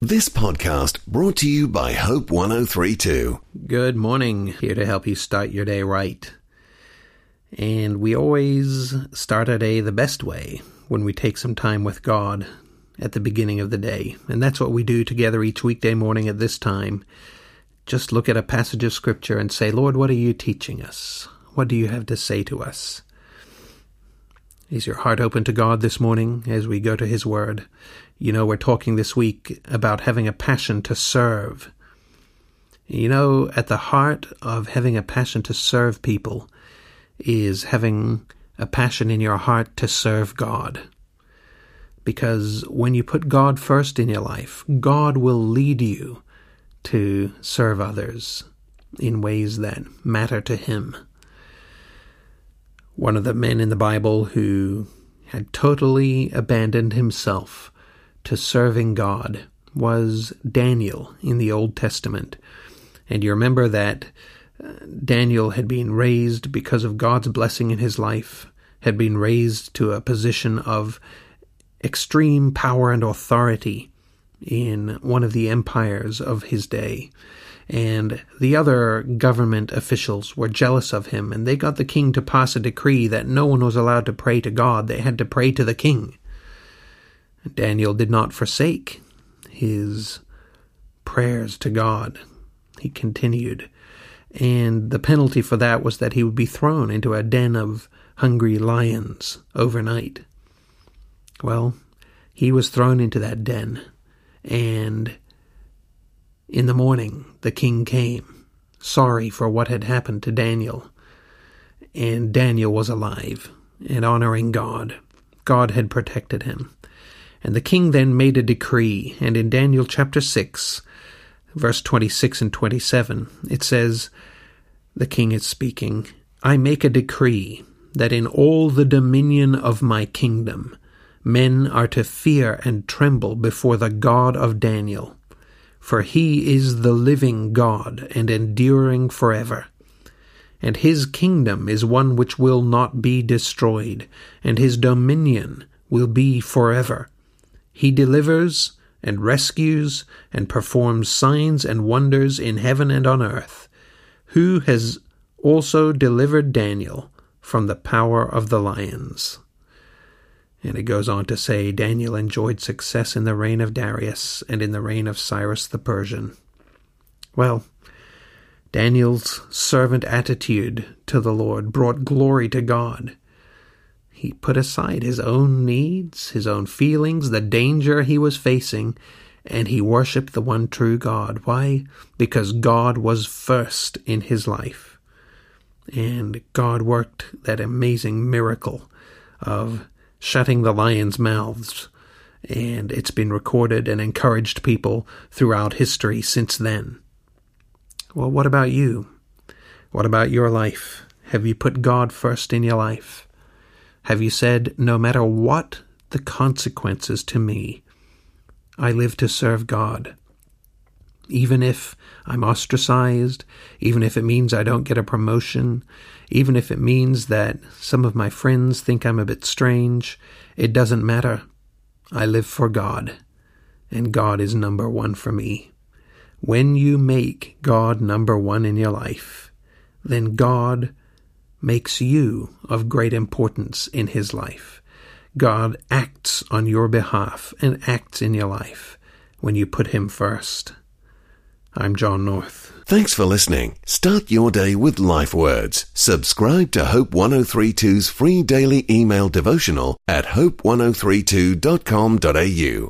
This podcast brought to you by Hope 1032. Good morning, here to help you start your day right. And we always start our day the best way, when we take some time with God at the beginning of the day. And that's what we do together each weekday morning at this time. Just look at a passage of Scripture and say, Lord, what are you teaching us? What do you have to say to us? Is your heart open to God this morning as we go to His Word? You know, we're talking this week about having a passion to serve. You know, at the heart of having a passion to serve people is having a passion in your heart to serve God. Because when you put God first in your life, God will lead you to serve others in ways that matter to Him. One of the men in the Bible who had totally abandoned himself to serving God was Daniel in the Old Testament. And you remember that Daniel had been raised because of God's blessing in his life, had been raised to a position of extreme power and authority in one of the empires of his day. And the other government officials were jealous of him, and they got the king to pass a decree that no one was allowed to pray to God. They had to pray to the king. Daniel did not forsake his prayers to God. He continued. And the penalty for that was that he would be thrown into a den of hungry lions overnight. Well, he was thrown into that den, and in the morning the king came, sorry for what had happened to Daniel. And Daniel was alive and honoring God. God had protected him. And the king then made a decree, and in Daniel chapter 6, verse 26 and 27, it says, the king is speaking, I make a decree that in all the dominion of my kingdom, men are to fear and tremble before the God of Daniel, for he is the living God and enduring forever. And his kingdom is one which will not be destroyed, and his dominion will be forever. He delivers and rescues and performs signs and wonders in heaven and on earth, who has also delivered Daniel from the power of the lions. And it goes on to say, Daniel enjoyed success in the reign of Darius and in the reign of Cyrus the Persian. Well, Daniel's servant attitude to the Lord brought glory to God. He put aside his own needs, his own feelings, the danger he was facing, and he worshipped the one true God. Why? Because God was first in his life. And God worked that amazing miracle of shutting the lions' mouths, and it's been recorded and encouraged people throughout history since then. Well, what about you? What about your life? Have you put God first in your life? Have you said, no matter what the consequences to me, I live to serve God? Even if I'm ostracized, even if it means I don't get a promotion, even if it means that some of my friends think I'm a bit strange, it doesn't matter. I live for God, and God is number one for me. When you make God number one in your life, then God makes you of great importance in His life. God acts on your behalf and acts in your life when you put Him first. I'm John North. Thanks for listening. Start your day with Life Words. Subscribe to Hope 1032's free daily email devotional at hope1032.com.au.